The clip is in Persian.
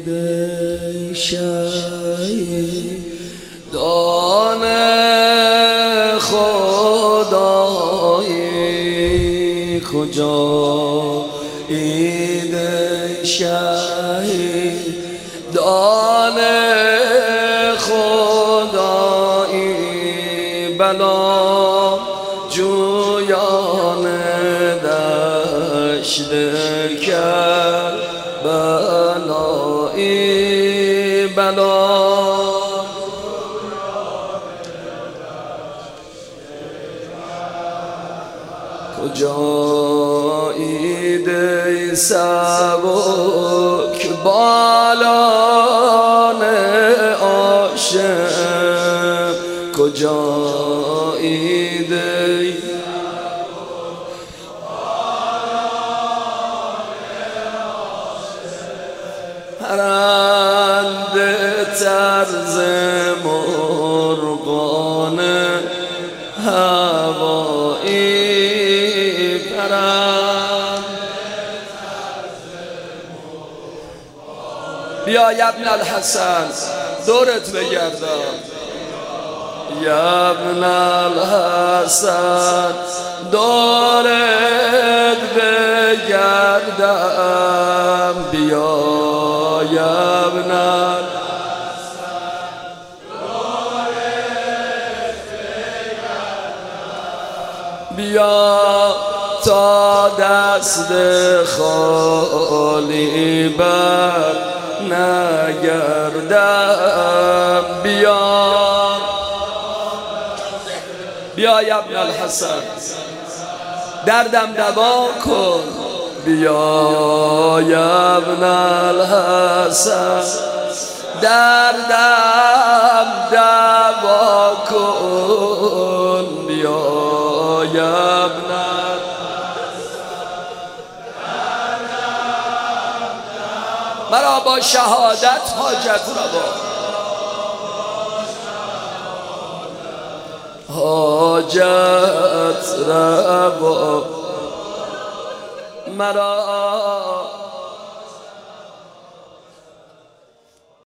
شهیدان خدایی کجا عید شهیدان خدایی بلا جویان دشت کربلایی بلا کجا عید سبک بالان عاشق کجا عید پرنده طرز مرغان هوایی بیا ابن الحسن دورت بگردم ابن الحسن دورت بگردم بیا ابن الحسن دورت بگردم بیا تا دست خالی بر نگردم بیا ابن الحسن دردم دوا کن بیا ابن الحسن دردم دوا کن بیا ابن مرا با شهادت حاجت روا حاجت روا مرا